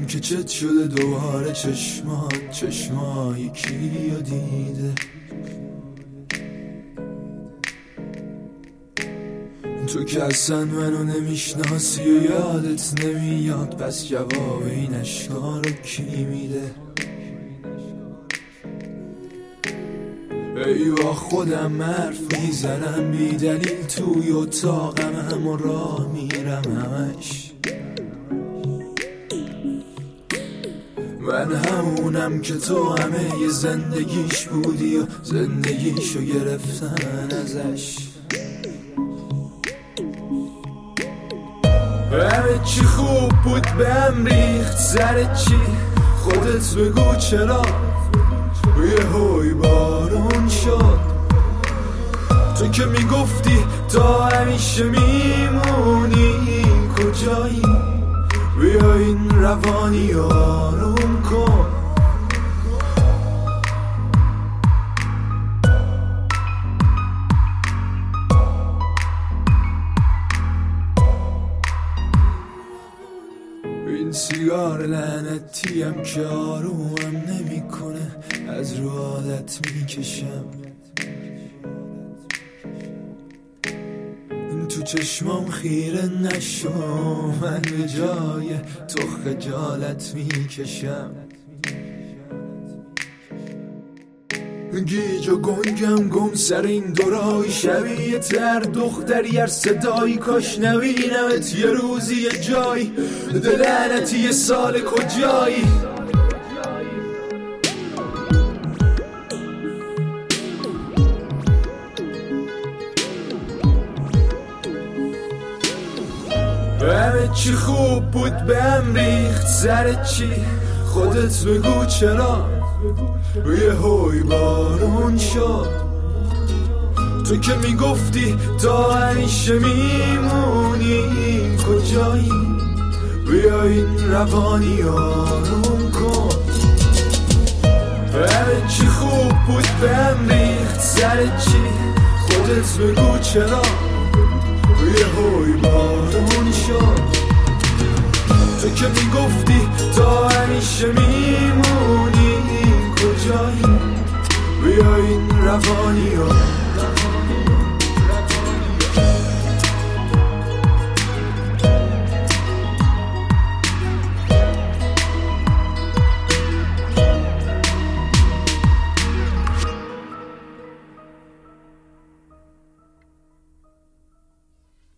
که چت شده دوباره چشما یکی رو دیده. تو که اصلا منو نمیشناسی و یادت نمیاد، پس جواب این اشکا رو کی میده؟ ای با خودم حرف میزنم بی دلیل توی اتاقم، همون راه میرم همش. من همونم که تو همه ی زندگیش بودی و زندگیشو گرفتن ازش. همه چی خوب بود به هم ریخت، سر چی؟ خودت بگو چرا یه هوی بارون شد. تو که میگفتی تا همیشه میمونی، کجایی؟ بیا این روانی آروم کن. این سیگار لعنتیم که آرومم نمیکنه، از رو عادت میکشم. تو چشمام خیره نشو، من به جای تو خجالت میکشم. گیج و گنگم گم سر این دورای، شبیه تر دختری هر صدایی، کاش نبینمت یه روزی یه جایی. دلعنتی یه سال کجایی؟ همه چی خوب بود به هم ریخت، سر چی؟ خودت بگو چرا یه هوی بارون شد. تو که میگفتی تا همیشه میمونی، کجایی؟ بیا این روانی آروم کن. همه چی خوب بود به هم ریخت، سر چی؟ خودت بگو چرا یه هوی بارون شد. تو که میگفتی تا همیشه میمونی، کجایی؟ بیا این روانی